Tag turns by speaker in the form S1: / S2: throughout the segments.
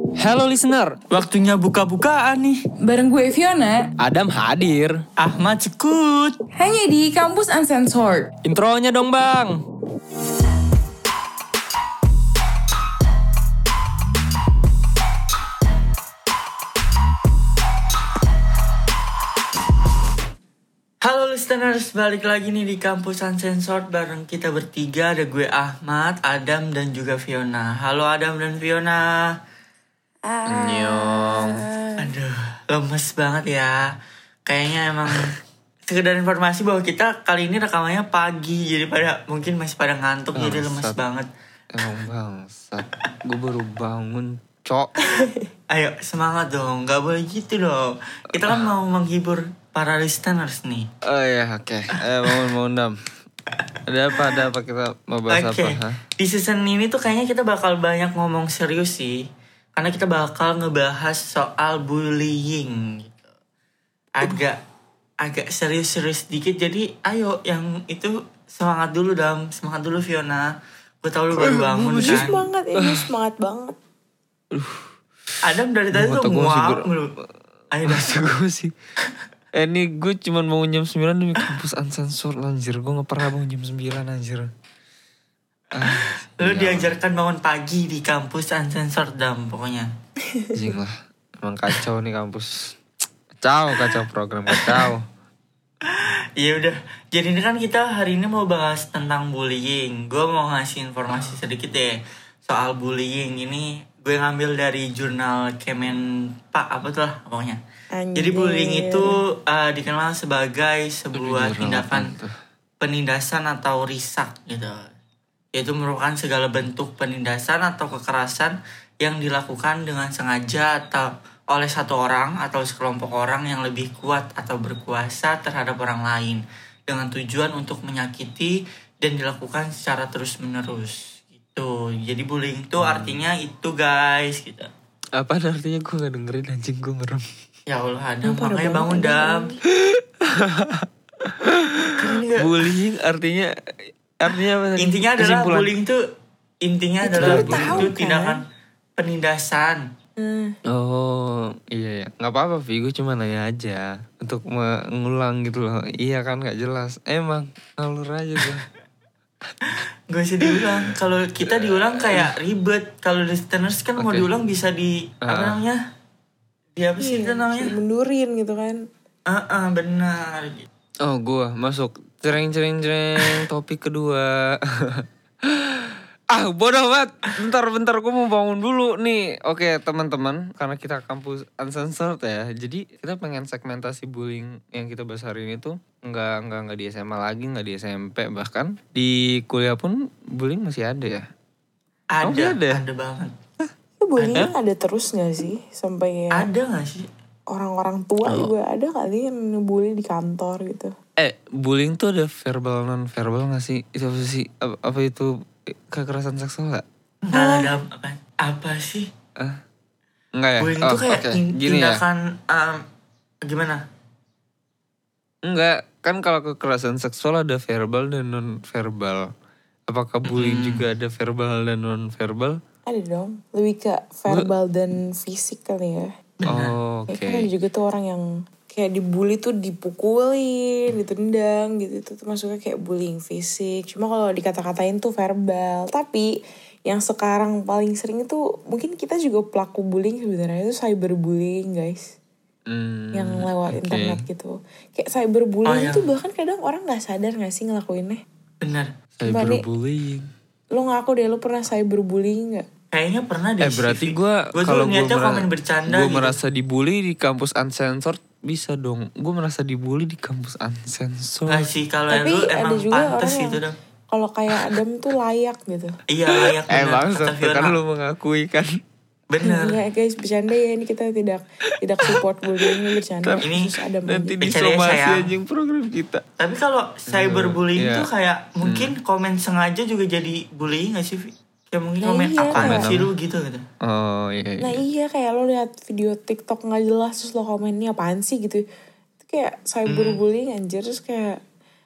S1: Hello listener,
S2: Waktunya buka-bukaan nih.
S3: Bareng gue Fiona,
S1: Adam hadir.
S2: Ahmad Cekut.
S3: hanya di Kampus Uncensored.
S1: Intronya dong bang.
S2: Halo listeners, balik lagi nih di Kampus Uncensored bareng kita bertiga. Ada gue Ahmad, Adam, dan juga Fiona. Halo Adam dan Fiona.
S1: Annyeong.
S2: Aduh, lemes banget ya. Kayaknya emang sekedar informasi bahwa kita kali ini rekamannya pagi. Jadi mungkin masih pada ngantuk, jadi lemes banget.
S1: Emang bangsat, gue baru bangun, cok.
S2: Ayo semangat dong, gak boleh gitu dong. Kita kan mau menghibur para listeners nih.
S1: Oh iya, oke. Bangun Dam. Ada apa kita mau bahas apa? Ha?
S2: Di season ini tuh kayaknya kita bakal banyak ngomong serius sih. Karena kita bakal ngebahas soal bullying gitu. Agak serius-serius dikit. Jadi ayo yang itu semangat dulu Dam. Semangat dulu Fiona. Gue tau lu baru bangun kan.
S4: Semangat banget.
S2: Adam dari tadi tuh muak mulu. Ayo dah.
S1: Gue sih. Ini gue cuma bangun jam 9 demi Kampus Uncensored anjir. Gue gak pernah bangun jam 9 anjir.
S2: Lu diajarkan bangun pagi di Kampus Uncensored Dam pokoknya.
S1: Jing lah. Emang kacau nih kampus. Kacau program kacau.
S2: Ya udah. Jadi ini kan kita hari ini mau bahas tentang bullying. Gue mau ngasih informasi sedikit deh soal bullying. Ini gue ngambil dari jurnal Kemenpak apa tuh lah pokoknya. Jadi bullying itu dikenal sebagai sebuah tindakan penindasan atau risak gitu. Yaitu merupakan segala bentuk penindasan atau kekerasan yang dilakukan dengan sengaja atau oleh satu orang atau sekelompok orang yang lebih kuat atau berkuasa terhadap orang lain dengan tujuan untuk menyakiti dan dilakukan secara terus-menerus gitu. Jadi bullying itu artinya itu guys gitu.
S1: Apa artinya gue gak dengerin anjing, gue merem.
S2: Ya Allah Adam, makanya bangun Dam.
S1: Bullying artinya apa tadi?
S2: Intinya adalah
S1: Kesimpulan.
S2: bullying itu tindakan penindasan.
S1: Oh iya. Gak apa-apa Vi, gue cuma nanya aja untuk mengulang gitu loh. Iya kan gak jelas. Emang ngalur aja gue.
S2: Gak usah diulang. Kalau kita diulang kayak ribet. Kalau listeners kan mau diulang bisa di apa namanya? Di apa sih itu namanya?
S4: Mundurin gitu kan.
S2: Benar.
S1: Oh gue masuk cereng topik kedua. Bodoh banget. Bentar gue mau bangun dulu nih. Oke teman-teman, karena kita Kampus Uncensored ya, jadi kita pengen segmentasi bullying yang kita bahas hari ini tuh nggak di SMA lagi, nggak di SMP, bahkan di kuliah pun bullying masih ada ya.
S2: Ada banget.
S4: Bullying ada terus gak sih? Sampai ya
S2: Ada gak sih?
S4: orang-orang tua juga ada kali yang ngebully di kantor gitu.
S1: Bullying tuh ada verbal non verbal gak sih? Itu apa sih? Apa itu kekerasan seksual gak?
S2: Enggak ada apa sih?
S1: Enggak ya?
S2: Bullying itu kayak tindakan gimana?
S1: Enggak, kan kalau kekerasan seksual ada verbal dan non verbal. Apakah bullying juga ada verbal dan non verbal?
S4: Ada dong, lebih ke verbal dan fisik kali ya.
S1: Oh, oke.
S4: Kan ada juga tuh orang yang kayak dibully tuh dipukulin, ditendang gitu. Itu tuh masuknya kayak bullying fisik. Cuma kalau dikata-katain tuh verbal. Tapi yang sekarang paling sering itu mungkin kita juga pelaku bullying sebenarnya itu cyberbullying guys. Yang lewat internet gitu. Kayak cyberbullying itu bahkan kadang orang gak sadar gak sih ngelakuinnya.
S2: Benar.
S1: Cyberbullying.
S4: Lo ngaku deh lo pernah cyberbullying gak?
S2: Kayaknya pernah deh.
S1: Berarti gue kalau gue
S2: komen bercanda
S1: gue
S2: gitu.
S1: merasa dibully di Kampus Uncensored bisa dong. Gue merasa dibully di Kampus Uncensored.
S2: Nggak sih, kalau lu
S4: ada
S2: emang
S4: juga
S2: pantas
S4: orang
S2: gitu
S4: yang
S2: dong.
S4: Kalau kayak Adam tuh layak gitu.
S2: Iya layak bener.
S1: Emang
S2: Kata
S1: kan
S2: Fiona.
S1: lu mengakui kan.
S2: Bener.
S4: Enggak guys, bercanda ya, ini kita tidak support bullying, bercanda.
S2: Ini
S4: khusus Adam
S1: Nanti
S4: aja.
S1: disomasi anjing program kita.
S2: Tapi kalau cyberbullying
S1: Iya.
S2: tuh kayak mungkin komen sengaja juga jadi bullying gak sih? Kayak mungkin
S4: Nah,
S2: komen
S4: iya,
S2: apaan
S4: kayak-
S2: sih lu gitu.
S1: Oh iya.
S4: Nah iya kayak lo lihat video TikTok nggak jelas terus lo komennya apaan sih gitu. Itu kayak cyberbullying anjir, terus kayak gue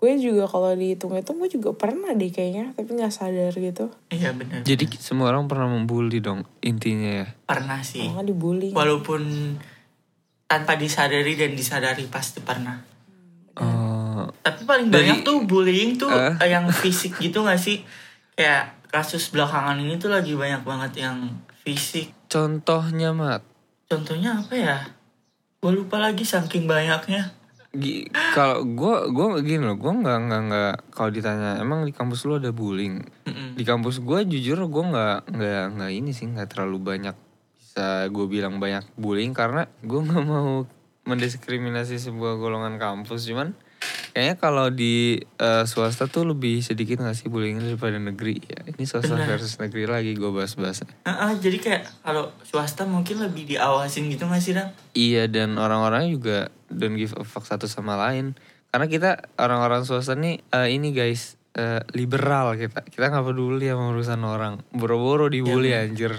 S4: gue juga kalau dihitung-hitung gue juga pernah deh kayaknya, tapi nggak sadar gitu.
S2: Iya benar.
S1: Jadi semua orang pernah membuli dong intinya ya.
S2: Pernah sih.
S4: Kalau nggak dibully.
S2: Walaupun tanpa disadari dan disadari pasti pernah. Tapi paling banyak tuh bullying tuh yang fisik gitu gak sih? Kayak kasus belakangan ini tuh lagi banyak banget yang fisik.
S1: Contohnya Mat.
S2: Contohnya apa ya? Gue lupa lagi saking banyaknya.
S1: Kalau gue gini loh, gue nggak kalau ditanya emang di kampus lu ada bullying. Di kampus gue jujur gue nggak ini sih, nggak terlalu banyak bisa gue bilang banyak bullying karena gue nggak mau mendiskriminasi sebuah golongan kampus. Cuman kayaknya kalau di swasta tuh lebih sedikit nggak sih bullying daripada negeri ya. Ini swasta versus negeri lagi gue bahas-bahas.
S2: Jadi kayak kalau swasta mungkin lebih diawasin gitu gak sih, Dam?
S1: Iya, dan orang-orangnya juga don't give a fuck satu sama lain. Karena kita orang-orang swasta nih ini guys liberal kita nggak peduli sama urusan orang. Boro-boro dibully anjir.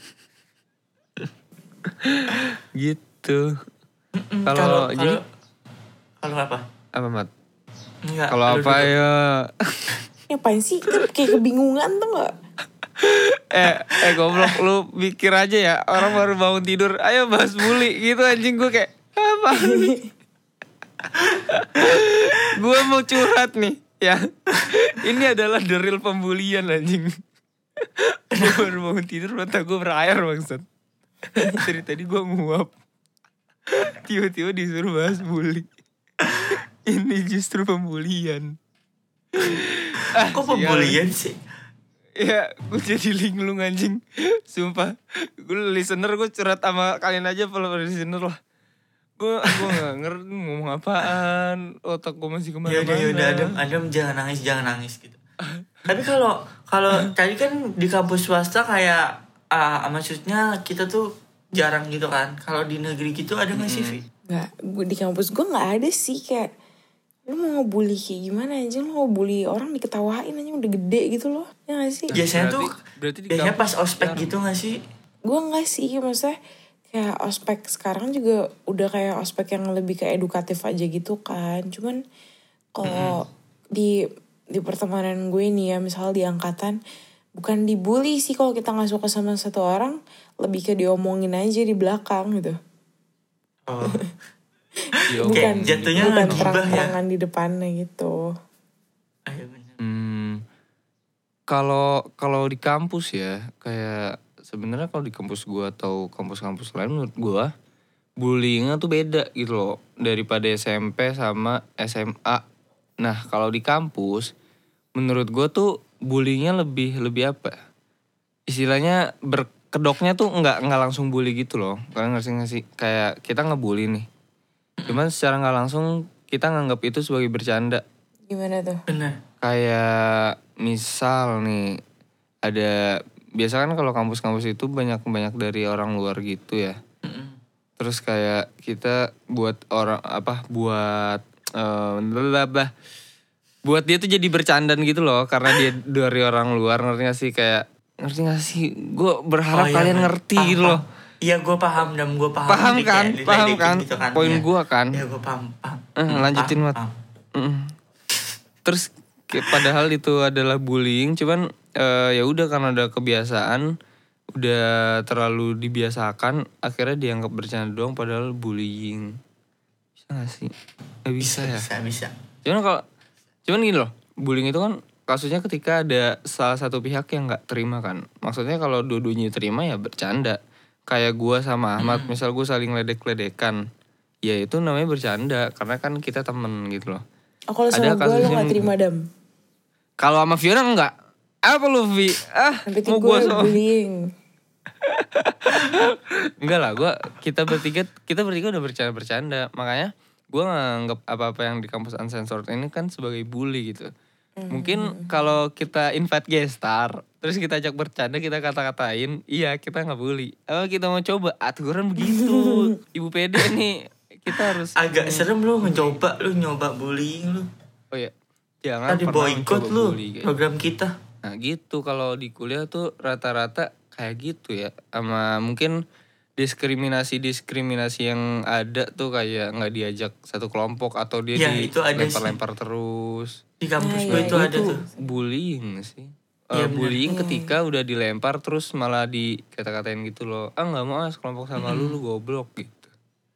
S1: Gitu. Kalau jadi
S2: kalau apa?
S1: Apa Mat?
S2: Enggak.
S1: Kalau apa
S2: dulu.
S1: ya?
S4: Ngapain sih? Kan kayak kebingungan tuh gak?
S1: Goblok lu pikir aja ya, orang baru bangun tidur, ayo bahas bully gitu anjing, gue kayak apa nih? Gue mau curhat nih ya. Ini adalah the real pembulian anjing. Gue baru bangun tidur, mata gue berair bangsat. Dari tadi gue nguap, tiba-tiba disuruh bahas bully. Ini justru pembulian.
S2: Kok pembulian sih?
S1: Ya gue jadi linglung anjing. Sumpah. Gue listener, gue curhat sama kalian aja kalau listener lah. Gue gak ngerti ngomong apaan. Otak gue masih kemana-mana.
S2: Yaudah Adam jangan nangis gitu. Tapi kalau tadi kan di kampus swasta kayak maksudnya kita tuh jarang gitu kan. Kalau di negeri gitu ada gak sih, Vi?
S4: Nggak, di kampus gue nggak ada sih. Kayak lu mau ngebully kayak gimana aja, lu mau bully orang diketawain aja udah gede gitu loh, ya gak sih?
S2: Biasanya
S1: berarti
S2: biasanya pas ospek gitu gak sih?
S4: Gue nggak sih, maksudnya kayak ospek sekarang juga udah kayak ospek yang lebih kayak edukatif aja gitu kan. Cuman kalau di pertemanan gue nih ya, misal di angkatan, bukan dibully sih kalau kita nggak suka sama satu orang, lebih ke diomongin aja di belakang gitu.
S2: Oh.
S4: bukan
S2: jatuhnya
S4: bukan
S2: gibah ya.
S4: terang-terangan di depannya gitu.
S2: Ayo bener.
S1: Kalau di kampus ya, kayak sebenarnya kalau di kampus gue atau kampus-kampus lain, menurut gue bullyingnya tuh beda gitu loh daripada SMP sama SMA. Nah kalau di kampus, menurut gue tuh bullyingnya lebih apa? Istilahnya berkedoknya tuh nggak langsung bully gitu loh. Kalian ngerti nggak sih? Kayak kita ngebully nih, cuman secara nggak langsung kita nganggap itu sebagai bercanda.
S4: Gimana tuh?
S2: Bener.
S1: Kayak misal nih, ada biasa kan kalau kampus-kampus itu banyak dari orang luar gitu ya. Terus kayak kita buat orang buat dia tuh jadi bercandaan gitu loh, karena dia dari orang luar. Ngerti gak sih? Gue berharap kalian ngerti
S2: paham,
S1: gitu loh.
S2: Iya gue paham dan gue paham.
S1: Paham
S2: Jadi
S1: kan?
S2: kayak
S1: Paham
S2: diledekin
S1: kan?
S2: gitu kan?
S1: Poin
S2: Iya.
S1: gue kan?
S2: Iya gue paham.
S1: Lanjutin Mat.
S2: Paham.
S1: Terus padahal itu adalah bullying, cuman ya udah karena ada kebiasaan, udah terlalu dibiasakan, akhirnya dianggap bercanda doang padahal bullying. Bisa gak sih? Gak bisa ya?
S2: Bisa.
S1: Cuman gini loh, bullying itu kan kasusnya ketika ada salah satu pihak yang gak terima kan. Maksudnya kalau dua-duanya terima ya bercanda. Kayak gue sama Ahmad, misal gue saling ledek-ledekan, ya itu namanya bercanda, karena kan kita temen gitu loh.
S4: Kalau sama gue lo gak terima Dam.
S1: Kalau sama Fiona enggak. Apa lu Vi?
S4: Nanti
S1: Mau
S4: gue
S1: sama
S4: bullying.
S1: Enggak lah, kita bertiga udah bercanda. Makanya gue nganggap apa-apa yang di kampus Uncensored ini kan sebagai bully gitu. Mungkin kalau kita invite guest star, terus kita ajak bercanda, kita kata-katain, iya kita nggak bully. Kita mau coba aturan begitu. Ibu PD nih, kita harus
S2: Agak serem lu nyoba bullying lu.
S1: Oh iya, jangan
S2: Tadi
S1: pernah
S2: boykot
S1: mencoba
S2: lu
S1: bully, guys.
S2: program kita.
S1: Nah gitu, kalau di kuliah tuh rata-rata kayak gitu ya. Sama mungkin diskriminasi yang ada tuh kayak nggak diajak satu kelompok atau dia
S2: Ya, itu ada sih.
S1: dilempar-lempar terus.
S2: Di kampus
S4: Nah,
S2: gue
S4: iya,
S2: itu
S4: iya.
S2: ada tuh.
S1: Bullying sih.
S2: Iya, bener.
S1: Bullying ketika udah dilempar terus malah dikata-katain gitu loh. Nggak mau sekelompok sama lu goblok gitu.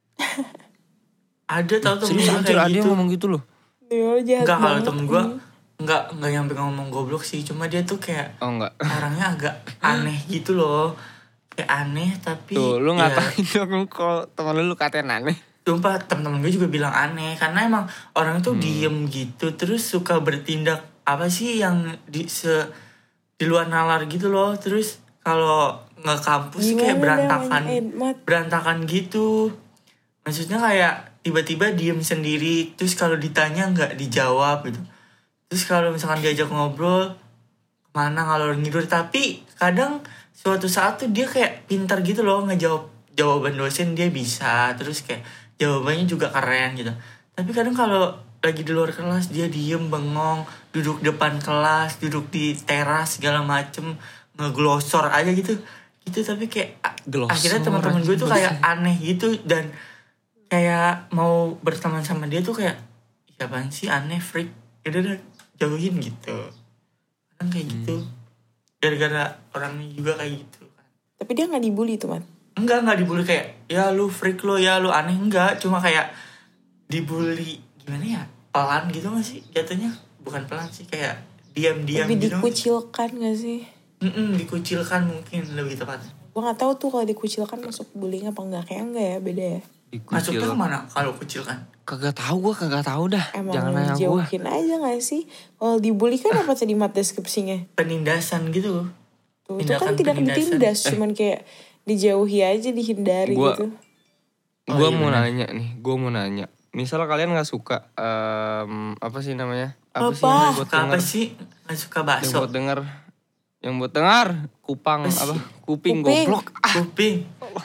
S2: Ada tau temen
S1: Serius
S2: gue
S1: anjir,
S2: kayak
S1: ada yang
S2: gitu.
S1: ngomong gitu loh.
S4: Dia jahat
S2: Enggak, kalau
S4: banget.
S2: temen gue enggak nyampe ngomong goblok sih, cuma dia tuh kayak
S1: Oh enggak.
S2: orangnya agak aneh gitu loh. Kayak aneh tapi
S1: Tuh lu
S2: ya,
S1: ngatain dong kalau temen lu katain aneh.
S2: sumpah temen-temen gue juga bilang aneh karena emang orang tuh diem gitu terus suka bertindak apa sih yang di luar nalar gitu loh. Terus kalau nge kampus kayak berantakan gitu. Maksudnya kayak tiba-tiba diem sendiri, terus kalau ditanya nggak dijawab gitu. Terus kalau misalkan diajak ngobrol kemana ngalor ngidur, tapi kadang suatu saat tuh dia kayak pintar gitu loh ngejawab jawaban dosen, dia bisa, terus kayak jawabannya juga keren gitu. Tapi kadang kalau lagi di luar kelas dia diem bengong, duduk depan kelas, duduk di teras segala macem, ngeglosor aja gitu. Tapi kayak
S1: Glosor
S2: akhirnya teman-teman gue tuh kayak aneh gitu dan kayak mau berteman sama dia tuh kayak siapaan sih, aneh, freak, udah jauhin gitu. Kadang kayak gitu gara-gara orangnya juga kayak gitu.
S4: Tapi dia gak dibully tuh, Mat.
S2: Enggak dibully kayak ya lu freak lo, ya lu aneh, enggak, cuma kayak dibully gimana ya, pelan gitu gak sih jatuhnya, bukan pelan sih, kayak diam-diam
S4: Lebih
S2: gitu.
S4: dikucilkan gak sih?
S2: Dikucilkan mungkin lebih tepatnya.
S4: Gue gak tahu tuh kalau dikucilkan masuk bullying apa enggak. Kayaknya enggak ya, beda ya.
S2: Masuknya kemana kalau kucilkan?
S1: Kagak tahu dah.
S4: Emang
S1: Jangan nanya gue.
S4: jauhin aja gak sih? Kalau dibully kan apa tadi mat deskripsinya?
S2: Penindasan gitu.
S4: Tuh, itu kan tidak
S2: Penindasan.
S4: ditindas, cuman kayak dijauhi aja, dihindari gitu.
S1: Gue mau nanya nih, misal kalian nggak suka apa sih namanya? Apa sih yang buat
S2: Suka apa
S1: denger?
S2: sih? Gak suka
S1: Yang
S2: bakso.
S1: buat dengar kupang apa? Kuping goblok.
S2: Kuping.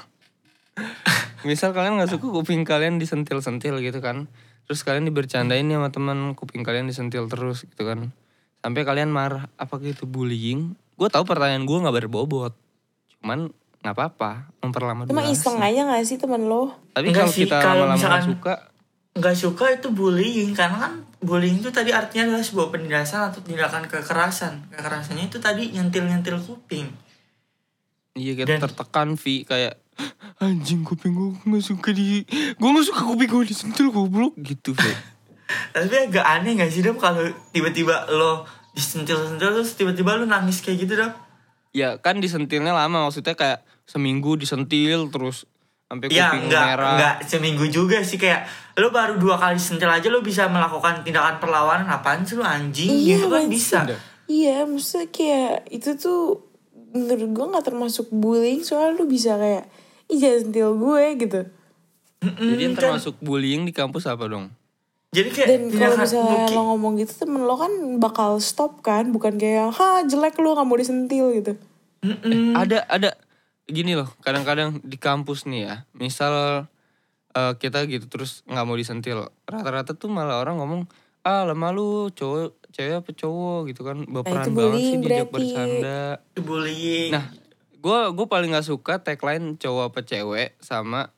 S1: Misal kalian nggak suka kuping kalian disentil-sentil gitu kan, terus kalian dibercandain nih sama teman, kuping kalian disentil terus gitu kan, sampai kalian marah, apakah itu bullying? Gue tahu pertanyaan gue nggak berbobot, cuman nggak apa-apa, memperlama
S4: Cuma
S1: durasi.
S4: iseng aja gak sih temen lo?
S1: Tapi
S2: Enggak
S1: kalau
S2: sih,
S1: kita
S2: kalau
S1: lama-lama
S2: misalkan
S1: nggak suka,
S2: nggak suka itu bullying, karena kan bullying itu tadi artinya adalah sebuah penindasan atau tindakan kekerasan. Kekerasannya itu tadi nyentil kuping.
S1: iya kita tertekan kayak anjing kuping gue nggak suka kuping gue disentil goblok gitu Vi.
S2: Tapi agak aneh gak sih Dam kalau tiba-tiba lo disentil-sentil terus tiba-tiba lo nangis kayak gitu Dam?
S1: Ya kan disentilnya lama, maksudnya kayak seminggu disentil terus sampai
S2: Ya
S1: kuping merah.
S2: enggak seminggu juga sih, kayak lo baru 2 kali sentil aja lo bisa melakukan tindakan perlawanan. Apaan sih lo anjing? Gitu kan bisa.
S4: Iya, maksudnya kayak itu tuh menurut gue gak termasuk bullying, soalnya lu bisa kayak ih jangan sentil gue gitu.
S1: Jadi yang termasuk bullying di kampus apa dong?
S2: Jadi kayak
S4: Dan kalau
S2: tindakan
S4: misalnya
S2: mungkin-
S4: lo ngomong gitu, temen lo kan bakal stop kan, bukan kayak jelek lu gak mau disentil gitu.
S1: Ada gini loh, kadang-kadang di kampus nih ya, misal kita gitu terus nggak mau disentil, rata-rata tuh malah orang ngomong lemah lu cewek apa cowok gitu kan, baperan
S4: itu
S1: banget sih
S4: bullying
S1: diajak
S4: berarti.
S1: bercanda.
S2: Itu bullying.
S1: Nah gue paling nggak suka tagline cowok apa cewek sama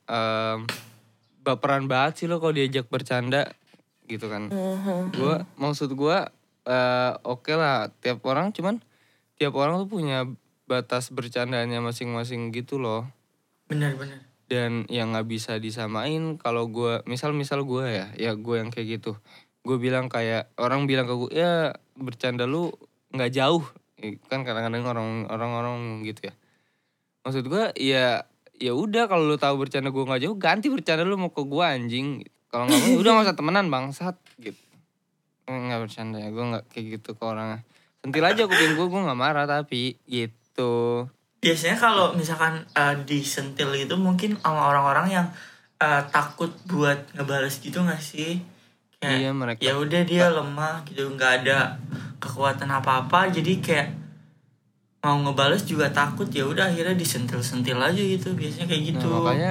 S1: baperan banget sih lo kalau diajak bercanda gitu kan. Maksud gue oke lah, tiap orang tuh punya batas bercandanya masing-masing gitu loh.
S2: Bener.
S1: Dan yang nggak bisa disamain kalau gue misal gue ya gue yang kayak gitu, gue bilang kayak orang bilang ke gue ya bercanda lu nggak jauh kan, kadang-kadang orang gitu ya. Maksud gue ya udah, kalau lu tahu bercanda gue nggak jauh, ganti bercanda lu mau ke gue anjing. Kalau nggak mau udah nggak usah temenan bangsat gitu. Nggak bercanda ya, gue nggak kayak gitu ke orangnya. Sentil aja kuping gue nggak marah tapi gitu.
S2: Biasanya kalau misalkan disentil itu mungkin sama orang-orang yang takut buat ngebales gitu gak sih? Kayak,
S1: Iya, mereka.
S2: ya udah dia lemah gitu, nggak ada kekuatan apa-apa, jadi kayak mau ngebales juga takut, ya udah akhirnya disentil-sentil aja gitu. Biasanya kayak gitu.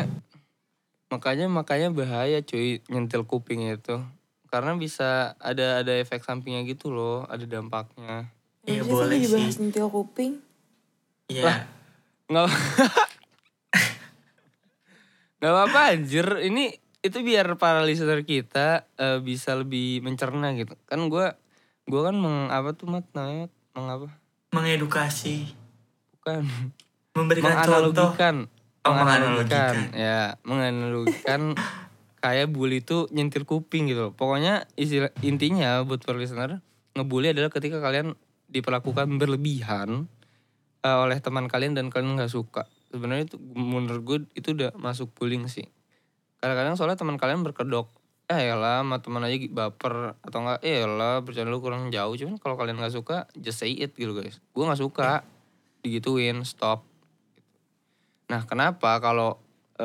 S1: Nah, makanya bahaya cuy nyentil kuping itu. Karena bisa ada efek sampingnya gitu loh, ada dampaknya.
S2: Iya
S4: Maksudnya
S2: boleh
S4: sih dibahas
S2: sih.
S4: sentil kuping.
S2: Iya.
S1: Nggak Gak apa-apa anjir. Ini itu biar para listener kita bisa lebih mencerna gitu. Kan gue kan apa tuh Mat namanya? Mengapa?
S2: Mengedukasi.
S1: Bukan.
S2: Memberikan contoh.
S1: Menganalogikan. Ya, menganalogikan kayak bully itu nyentil kuping gitu. Pokoknya intinya buat para listener, ngebully adalah ketika kalian diperlakukan berlebihan oleh teman kalian dan kalian nggak suka. Sebenarnya itu menurut gue itu udah masuk bullying sih. Kadang-kadang soalnya teman kalian berkedok, yalah sama teman aja baper atau enggak, yalah bercanda lu kurang jauh. Cuman kalau kalian nggak suka, just say it gitu guys. Gue nggak suka digituin, stop. Nah kenapa kalau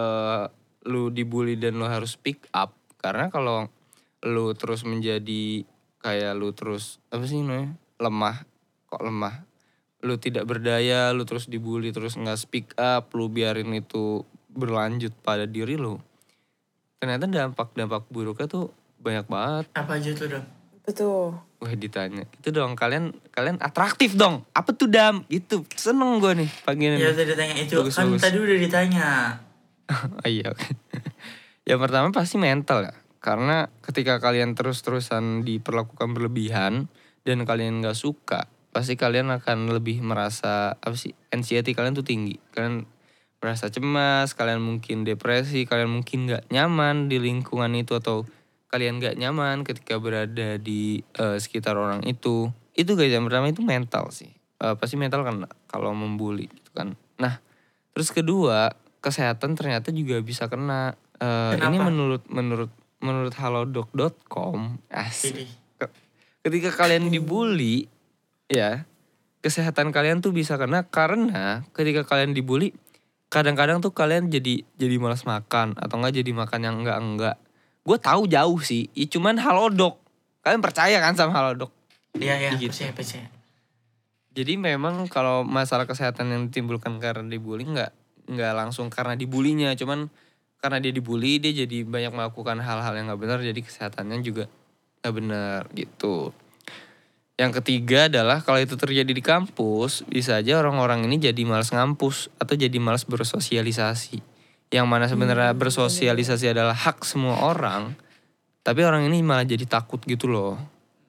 S1: lu dibully dan lu harus speak up? Karena kalau lu terus menjadi kayak lu terus apa sih namanya lemah, kok lemah? Lu tidak berdaya, lu terus dibully, terus nggak speak up, lu biarin itu berlanjut pada diri lu. Ternyata dampak buruknya tuh banyak banget.
S2: Apa aja tuh Dam?
S4: Betul.
S1: Wah ditanya, itu dong kalian atraktif dong. Apa tuh Dam? Gitu, seneng gue nih pagi ini.
S2: Ya tadi ditanya itu,
S1: Bagus.
S2: kan tadi udah ditanya.
S1: Iya oke. Yang pertama pasti mental ya. Karena ketika kalian terus-terusan diperlakukan berlebihan dan kalian gak suka, pasti kalian akan lebih merasa apa sih, anxiety kalian tuh tinggi. Kalian merasa cemas, kalian mungkin depresi, kalian mungkin gak nyaman di lingkungan itu, atau kalian gak nyaman ketika berada di sekitar orang itu. Itu guys, yang pertama itu mental sih. Pasti mental kan kalau membuli gitu kan. Nah terus kedua, kesehatan ternyata juga bisa kena. Ini menurut halodoc.com asik. Ketika kalian dibully ya, kesehatan kalian tuh bisa kena karena ketika kalian dibully, kadang-kadang tuh kalian jadi malas makan atau enggak jadi makan yang enggak. Gue tahu jauh sih, cuman halodoc. Kalian percaya kan sama halodoc?
S2: Iya,
S1: gitu.
S2: percaya.
S1: Jadi memang kalau masalah kesehatan yang ditimbulkan karena dibully enggak langsung karena dibulinya, cuman karena dia dibully dia jadi banyak melakukan hal-hal yang enggak benar, jadi kesehatannya juga enggak benar gitu. Yang ketiga adalah kalau itu terjadi di kampus, bisa aja orang-orang ini jadi malas ngampus atau jadi malas bersosialisasi. Yang mana sebenarnya bersosialisasi adalah hak semua orang, tapi orang ini malah jadi takut gitu loh.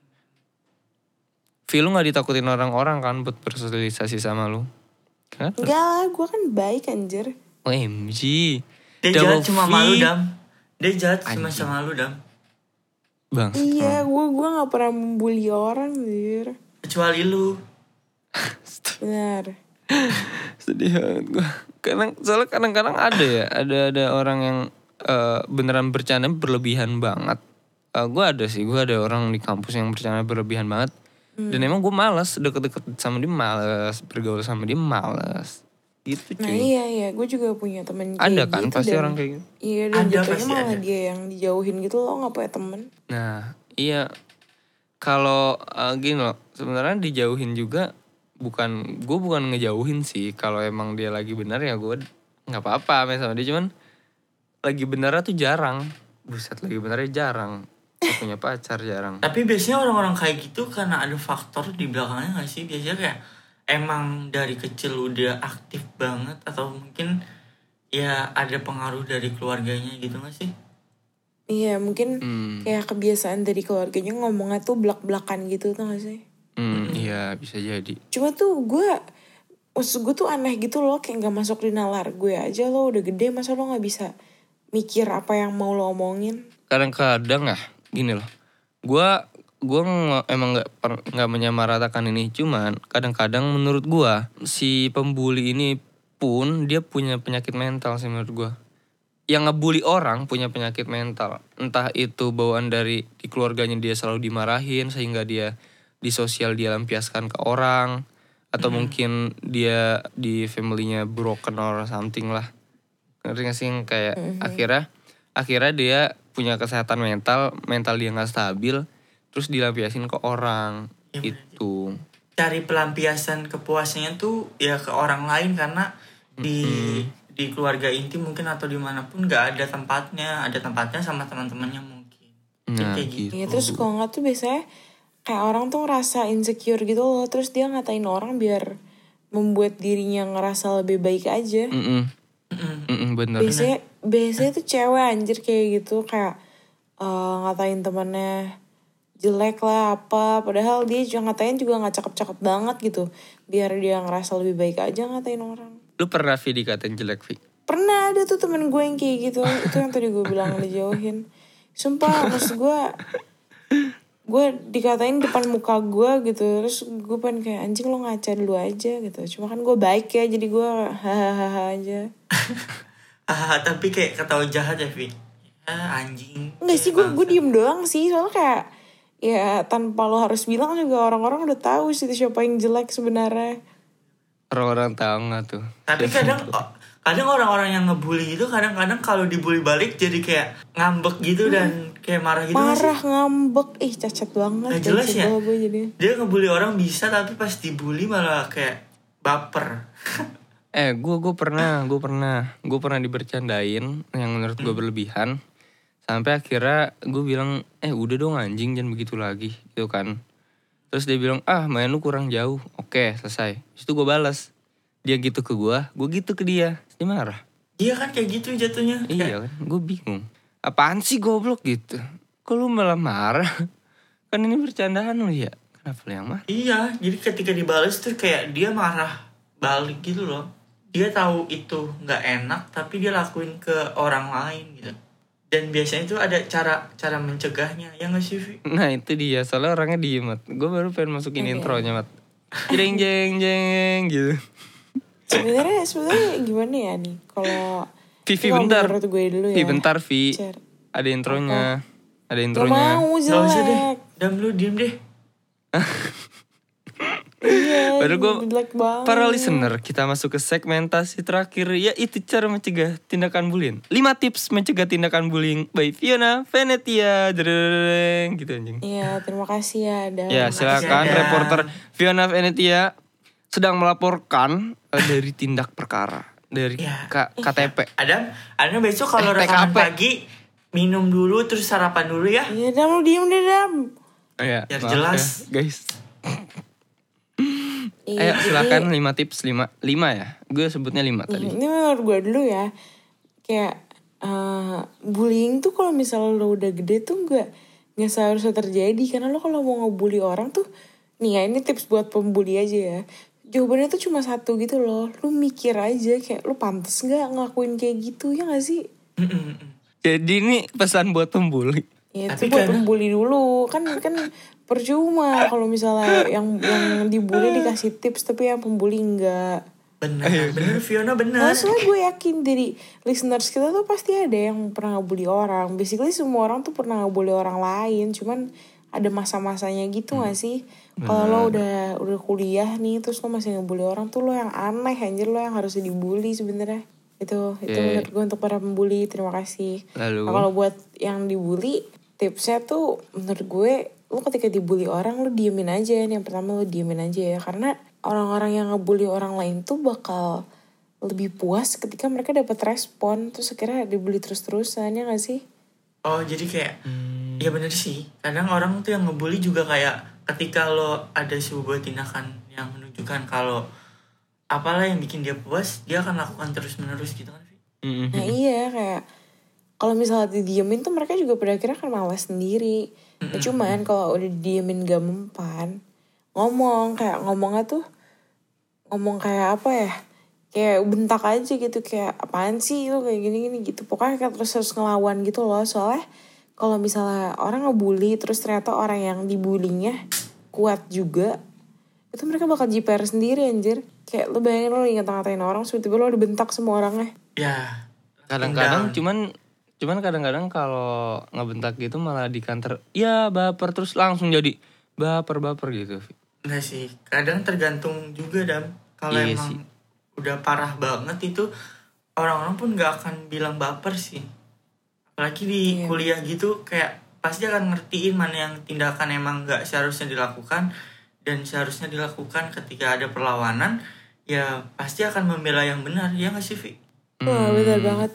S1: Lu gak ditakutin orang-orang kan buat bersosialisasi sama lu? Kan?
S4: Enggak lah, gue kan baik anjir.
S1: OMG.
S2: Dia jahat cuma malu Dam. Dia jahat cuma sama lu Dam.
S1: Bang.
S4: Iya, gue gak pernah membuli orang anjir.
S2: Kecuali lu.
S4: Benar.
S1: Sedih banget gue. Soalnya kadang-kadang ada orang yang beneran bercanda berlebihan banget. Gue ada orang di kampus yang bercanda berlebihan banget. Dan emang gue malas deket-deket sama dia, malas bergaul sama dia, malas. Gitu cuy.
S4: Nah iya, gue juga punya temen kayak
S1: ada
S4: gitu.
S1: kan pasti orang kayak gitu.
S4: Iya, dan jatuhnya malah dia yang dijauhin gitu loh, gak punya temen.
S1: Nah iya, kalau gini loh, sebenarnya dijauhin juga gue bukan ngejauhin sih. Kalau emang dia lagi benar ya gue nggak apa-apa main sama dia, cuman lagi benarnya tuh jarang. Buset, lagi benarnya jarang. Gak punya pacar jarang.
S2: Tapi biasanya orang-orang kayak gitu karena ada faktor di belakangnya gak sih? Biasanya kayak emang dari kecil udah aktif banget, atau mungkin ya ada pengaruh dari keluarganya gitu gak sih?
S4: Iya, mungkin kayak kebiasaan dari keluarganya ngomongnya tuh belak-belakan gitu tuh gak sih?
S1: Iya bisa jadi.
S4: Cuma tuh maksud gue tuh aneh gitu loh, kayak gak masuk di nalar gue aja. Lo udah gede, masa lo gak bisa mikir apa yang mau lo omongin?
S1: Kadang-kadang gini loh, gue emang nggak menyamaratakan ini, cuman kadang-kadang menurut gue si pembuli ini pun dia punya penyakit mental sih menurut gue. Yang ngebully orang punya penyakit mental, entah itu bawaan dari di keluarganya dia selalu dimarahin sehingga dia di sosial dia lampiaskan ke orang, atau mungkin dia di familynya broken or something lah. Ngerti gak sih, kayak akhirnya dia punya kesehatan mental dia nggak stabil, terus dilampiasin ke orang ya, itu.
S2: Cari pelampiasan kepuasannya tuh ya ke orang lain, karena di keluarga inti mungkin atau dimanapun nggak ada tempatnya sama teman-temannya mungkin.
S1: Nah,
S2: kayak gitu.
S4: Ya, terus kalau nggak tuh biasanya kayak orang tuh ngerasa insecure gitu loh, terus dia ngatain orang biar membuat dirinya ngerasa lebih baik aja.
S1: Bener.
S4: biasanya tuh cewek anjir kayak gitu, kayak ngatain temennya jelek lah apa, padahal dia juga ngatain juga nggak cakep-cakep banget gitu, biar dia ngerasa lebih baik aja ngatain orang.
S1: Lu pernah Vi dikatain jelek Vi?
S4: Pernah ada tuh temen gue yang kayak gitu, itu yang tadi gue bilang dijauhin. Sumpah, maksud gue dikatain depan muka gue gitu, terus gue pengen kayak anjing lo ngaca dulu aja gitu. Cuma kan gue baik ya, jadi gue hahaha aja.
S2: Tapi kayak ketawa jahat ya Vi. Anjing.
S4: Enggak sih, gue diem doang sih, soalnya kayak ya tanpa lo harus bilang juga orang-orang udah tahu sih siapa yang jelek sebenarnya.
S1: Orang-orang tahu nggak tuh?
S2: Tapi kadang orang-orang yang ngebully itu kadang-kadang kalau dibully balik jadi kayak ngambek gitu dan kayak marah gitu.
S4: Marah, ngambek, cacat banget.
S2: Gak jelas ya.
S4: Gue jadi.
S2: Dia ngebully orang bisa, tapi pas dibully malah kayak baper.
S1: Gue pernah dibercandain yang menurut gue berlebihan. Sampai akhirnya gue bilang, udah dong anjing, jangan begitu lagi gitu kan. Terus dia bilang, main lu kurang jauh. Oke, selesai. Terus itu gue balas. Dia gitu ke gue gitu ke dia. Dia marah.
S2: Iya kan kayak gitu jatuhnya.
S1: Iya kan, gue bingung. Apaan sih goblok gitu? Kok lu malah marah? Kan ini bercandaan lu ya. Kenapa lu yang marah?
S2: Iya, jadi ketika dibalas tuh kayak dia marah balik gitu loh. Dia tahu itu nggak enak, tapi dia lakuin ke orang lain gitu. Dan biasanya itu ada cara mencegahnya, ya nggak sih Vi?
S1: Nah itu dia, soalnya orangnya diem Mat. Gue baru pengen masukin intronya Mat. Jeng jeng jeng gitu.
S4: Sebenarnya gimana ya nih kalau
S1: Vivi bentar.
S4: Gue dulu ya.
S1: Vi bentar Vi. Ada intronya. Ada
S4: Gak
S1: intronya.
S4: mau,
S2: Gak usah deh.
S4: jelek.
S2: Dam lu diem deh.
S4: Iya,
S1: Baru gue
S4: jelek banget.
S1: para listener, kita masuk ke segmentasi terakhir, yaitu cara mencegah tindakan bullying. 5 tips mencegah tindakan bullying by Fiona Venetia. Dereng, gitu anjing.
S4: Iya, terima kasih ya.
S1: Ya silakan
S2: Ada.
S1: reporter Fiona Venetia sedang melaporkan dari tindak perkara dari
S2: Ya.
S1: KTP.
S2: Adam besok kalau rekaman
S1: TKP.
S2: pagi minum dulu terus sarapan dulu ya.
S4: Iya, Dam, lu diem deh, Dam.
S1: Ya,
S2: Biar
S1: maaf
S2: jelas.
S1: ya, guys.
S4: Iya,
S1: Ayo silakan 5 tips 5 ya. Gue sebutnya 5 tadi.
S4: Ini menurut gue dulu ya. Kayak bullying tuh kalau misalnya lo udah gede tuh nggak seharusnya terjadi, karena lo kalau mau ngebully orang tuh nih ya, ini tips buat pembuli aja ya. Jawabannya tuh cuma satu gitu loh. Lu mikir aja kayak lu pantas nggak ngelakuin kayak gitu, ya nggak sih?
S1: Jadi ini pesan buat pembuli.
S4: Ya
S2: Tapi
S4: itu buat
S2: kadang-
S4: pembuli dulu kan percuma kalau misalnya yang dibully dikasih tips tapi yang pembuli enggak.
S2: Bener Fiona bener.
S4: Soalnya gue yakin dari listeners kita tuh pasti ada yang pernah ngebully orang. Basically semua orang tuh pernah ngebully orang lain, cuman ada masa-masanya gitu gak sih? Kalau lo udah kuliah nih terus lo masih ngebully orang tuh lo yang aneh anjir, lo yang harusnya dibully sebenarnya. Itu menurut gue untuk para pembuli. Terima kasih.
S1: Lalu?
S4: Nah, kalau buat yang dibully, tipsnya tuh menurut gue, lo ketika dibully orang lo diemin aja. Yang pertama lo diemin aja ya, karena orang-orang yang ngebully orang lain tuh bakal lebih puas ketika mereka dapat respon. Terus akhirnya dibully terus-terusan, ya gak sih?
S2: Oh jadi kayak ya bener sih. Kadang orang tuh yang ngebully juga kayak ketika lo ada sebuah tindakan yang menunjukkan kalau apalah yang bikin dia puas, dia akan lakukan terus-menerus gitu kan.
S4: Nah iya, kayak kalau misalnya didiemin tuh mereka juga pada akhirnya kan malas sendiri. Nah, cuman kalau udah didiemin gak mempan, ngomongnya tuh ngomong kayak apa ya, kayak bentak aja gitu, kayak apaan sih lo kayak gini-gini gitu. Pokoknya kayak terus harus ngelawan gitu loh. Soalnya kalau misalnya orang ngebully terus ternyata orang yang dibulinya kuat juga, itu mereka bakal jiper sendiri anjir. Kayak lo bayangin lo ngata-ngatain orang, tiba-tiba lo dibentak semua orangnya.
S2: Ya
S1: Kadang-kadang cuman kadang-kadang kalau ngebentak gitu malah di kantor ya baper, terus langsung jadi baper gitu.
S2: enggak sih, kadang tergantung juga Dam. Kalau
S1: Iya
S2: emang
S1: sih.
S2: udah parah banget itu, orang-orang pun gak akan bilang baper sih. Apalagi di kuliah gitu, kayak pasti akan ngertiin mana yang tindakan emang gak seharusnya dilakukan dan seharusnya dilakukan. Ketika ada perlawanan, ya pasti akan membela yang benar, ya gak sih Vi?
S4: Wah benar banget.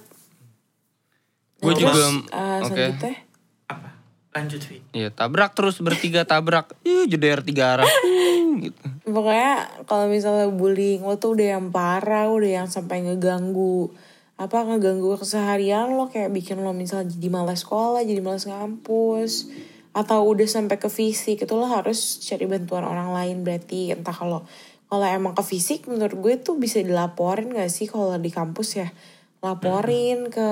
S1: Gue
S4: Nah,
S1: juga
S4: terus,
S1: oke.
S4: selanjutnya
S2: Apa? Lanjut Vi.
S1: Iya, tabrak terus bertiga tabrak. Jeder 3 arah. Gitu.
S4: pokoknya kalau misalnya bullying lo tuh udah yang parah, udah yang sampai ngeganggu ngeganggu keseharian lo, kayak bikin lo misalnya jadi malas sekolah, jadi malas ngampus, atau udah sampai ke fisik, itu lo harus cari bantuan orang lain. Berarti entah kalau emang ke fisik, menurut gue tuh bisa dilaporin gak sih kalau di kampus ya, laporin ke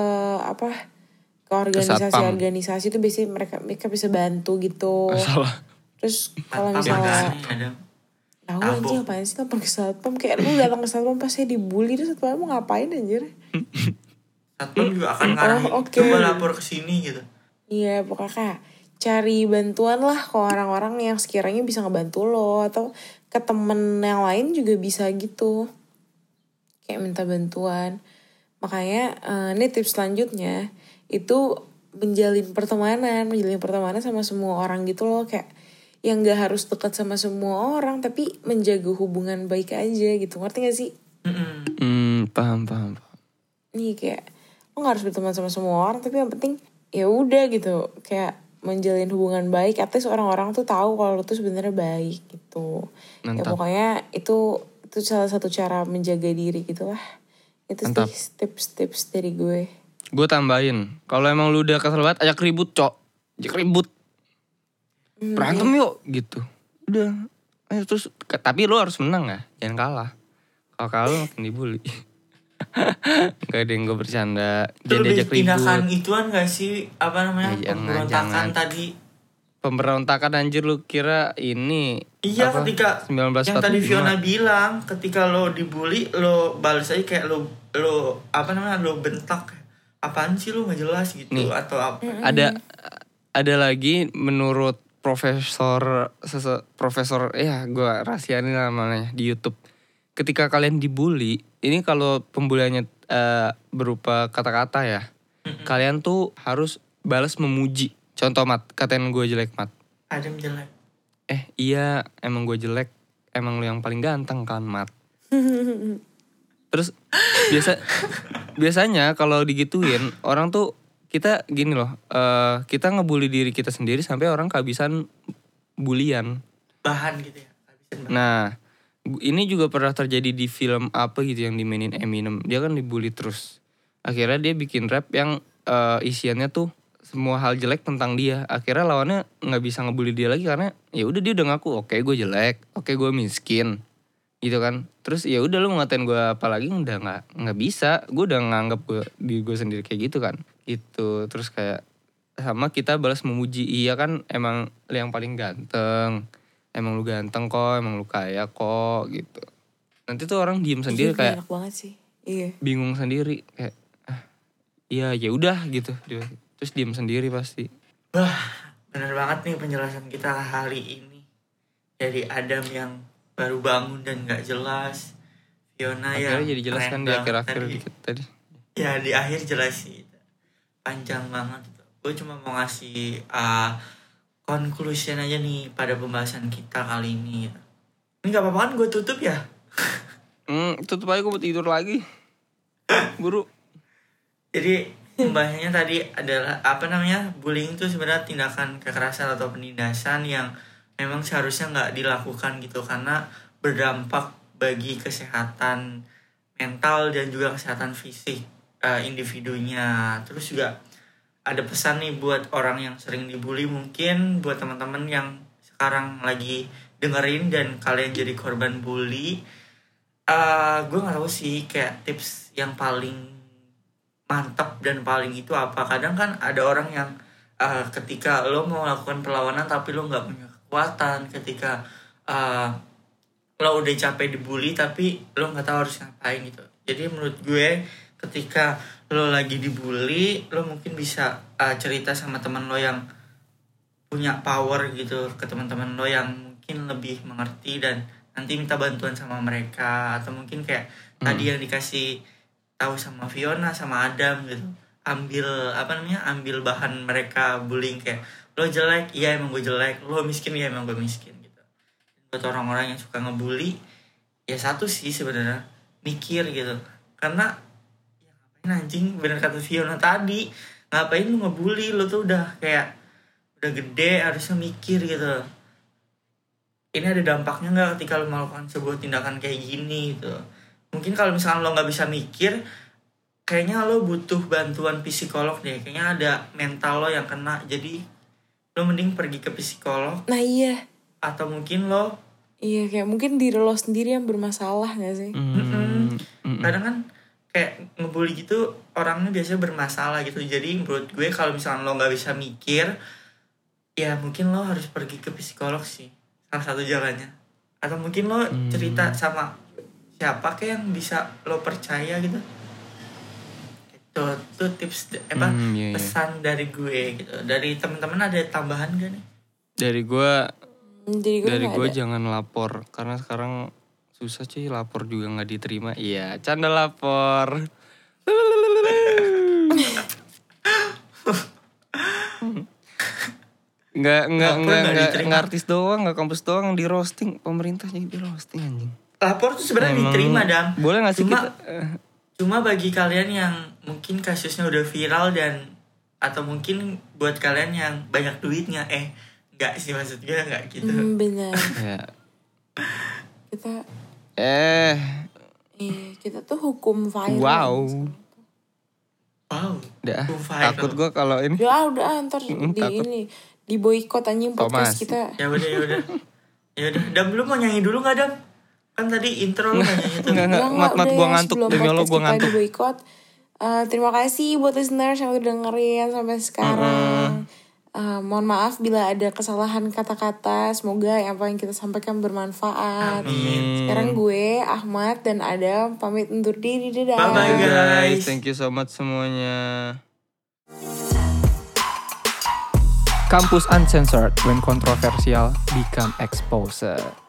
S4: ke organisasi itu biasanya mereka bisa bantu gitu.
S1: Salah.
S4: Terus kalau misalnya tahu anjing apaan sih lapor ke satpam, kayak lu datang ke satpam pasti dibully, terus satpam mau ngapain anjir?
S2: Satpam juga akan ngarahin coba lapor ke sini gitu.
S4: Iya, pokoknya kayak cari bantuan lah ke orang-orang yang sekiranya bisa ngebantu lo, atau ke temen yang lain juga bisa gitu, kayak minta bantuan. Makanya ini tips selanjutnya itu menjalin pertemanan sama semua orang gitu loh, kayak yang gak harus dekat sama semua orang, tapi menjaga hubungan baik aja gitu, ngerti gak sih?
S1: Paham.
S4: Nih kayak lo gak harus berteman sama semua orang, tapi yang penting ya udah gitu, kayak menjalin hubungan baik. Artinya orang-orang tuh tahu kalau lo tuh sebenarnya baik gitu. Ya pokoknya itu salah satu cara menjaga diri gitulah. Itu sih tips dari gue.
S1: Gue tambahin, kalau emang lu udah kesel banget, ajak ribut, ajak ribut. Berantem yuk gitu. Udah. Terus tapi lu harus menang ya, jangan kalah. Kalau kalah lu makin dibully. Gak ada yang gue bercanda.
S2: Itu lebih tindakan ituan gak sih? Pemberontakan tadi.
S1: Pemberontakan anjir, lu kira ini
S2: iya, ketika
S1: 1945.
S2: Yang tadi Fiona bilang, ketika lo dibully, lo balas aja kayak lo bentak. Apaan sih lu gak jelas gitu nih, atau apa. Ada lagi menurut profesor gue rahasiain namanya di YouTube. Ketika kalian dibully, ini kalau pembuliannya berupa kata-kata ya, kalian tuh harus balas memuji. Contoh, Mat, katain gue jelek, Mat. Adam jelek.
S1: Iya, emang gue jelek. Emang lu yang paling ganteng kan, Mat. Terus biasanya kalau digituin orang tuh, kita gini loh, kita ngebully diri kita sendiri sampai orang kehabisan bulian.
S2: Bahan gitu ya.
S1: Nah, ini juga pernah terjadi di film apa gitu yang dimainin Eminem. Dia kan dibully terus. Akhirnya dia bikin rap yang isiannya tuh semua hal jelek tentang dia. Akhirnya lawannya nggak bisa ngebully dia lagi karena ya udah dia udah ngaku, oke gue jelek, oke gue miskin, gitu kan. Terus ya udah lu ngatain gue apa lagi, udah nggak bisa. Gue udah nganggap gue sendiri kayak gitu kan. Itu terus kayak sama kita balas memuji, iya kan emang lu yang paling ganteng, emang lu ganteng kok, emang lu kaya kok gitu. Nanti tuh orang diem sendiri kayak
S4: enak banget sih. Iya.
S1: Bingung sendiri kayak iya ya udah gitu, terus diem sendiri pasti.
S2: Wah, benar banget nih penjelasan kita hari ini. Jadi Adam yang baru bangun dan nggak jelas, Fiona
S1: akhirnya
S2: yang
S1: jadi jelas kan di akhir-akhir dikit tadi.
S2: Ya di akhir jelas sih. Panjang banget. Gue cuma mau ngasih conclusion aja nih pada pembahasan kita kali ini. Ini gak apa-apa kan gue tutup ya?
S1: Tutup aja, gue mau tidur lagi. Buru.
S2: Jadi pembahasannya tadi adalah bullying itu sebenarnya tindakan kekerasan atau penindasan yang memang seharusnya gak dilakukan gitu. Karena berdampak bagi kesehatan mental dan juga kesehatan fisik individunya. Terus juga ada pesan nih buat orang yang sering dibully, mungkin buat teman-teman yang sekarang lagi dengerin dan kalian jadi korban bully. Gue nggak tahu sih kayak tips yang paling mantap dan paling itu apa. Kadang kan ada orang yang ketika lo mau melakukan perlawanan tapi lo nggak punya kekuatan, ketika lo udah capek dibully tapi lo nggak tahu harus ngapain gitu. Jadi menurut gue, ketika lo lagi dibully, lo mungkin bisa cerita sama teman lo yang punya power gitu, ke teman-teman lo yang mungkin lebih mengerti, dan nanti minta bantuan sama mereka. Atau mungkin kayak tadi yang dikasih tahu sama Fiona sama Adam gitu, ambil bahan mereka bullying, kayak lo jelek, iya emang gue jelek, lo miskin, iya emang gue miskin gitu. Buat orang-orang yang suka ngebully, ya satu sih sebenarnya, mikir gitu. Karena ya ngapain anjing, bener kata Fiona tadi, ngapain lu ngebully, lu tuh udah gede, harusnya mikir gitu. Ini ada dampaknya gak ketika lu melakukan sebuah tindakan kayak gini gitu. Mungkin kalau misalkan lo gak bisa mikir, kayaknya lo butuh bantuan psikolog deh. Kayaknya ada mental lo yang kena. Jadi lo mending pergi ke psikolog.
S4: Nah iya.
S2: Atau mungkin lo
S4: Iya kayak mungkin diri lo sendiri yang bermasalah gak sih?
S2: kadang kan kayak ngebully gitu orangnya biasanya bermasalah gitu. Jadi menurut gue kalau misalnya lo gak bisa mikir, ya mungkin lo harus pergi ke psikolog sih, salah satu jalannya. Atau mungkin lo cerita sama siapa kayak yang bisa lo percaya gitu. Itu tips pesan dari gue gitu. Dari teman-teman ada tambahan gak nih?
S1: Dari gue
S4: nggak ada.
S1: jangan lapor, karena sekarang susah cuy, lapor juga nggak diterima. Iya, canda lapor. Nggak artis doang, nggak kampus doang di roasting, pemerintah jadi di roasting anjing.
S2: Lapor tuh sebenarnya diterima, Dam.
S1: Boleh nggak sih
S2: Cuma bagi kalian yang mungkin kasusnya udah viral dan atau mungkin buat kalian yang banyak duitnya, enggak sih maksud gue enggak gitu.
S4: Benar.
S1: Ya.
S4: Kita tuh hukum viral.
S1: Wow.
S2: Dah,
S1: takut gue kalau ini.
S4: Udah ntar di boykot anjing podcast kita.
S2: Ya udah. Dam, lu mau nyanyi dulu nggak, Dam? Kan tadi intro lu nyanyi itu.
S1: Enggak, gue ngantuk. Demi Allah gue ngantuk.
S4: Di boykot. Terima kasih buat listeners yang udah dengerin sampai sekarang. Mohon maaf bila ada kesalahan kata-kata. Semoga apa yang kita sampaikan bermanfaat.
S2: Amin.
S4: Sekarang gue, Ahmad dan Adam pamit undur diri. Dadah.
S2: Bye guys.
S1: Thank you so much semuanya.
S5: Kampus Uncensored, when controversial become exposed.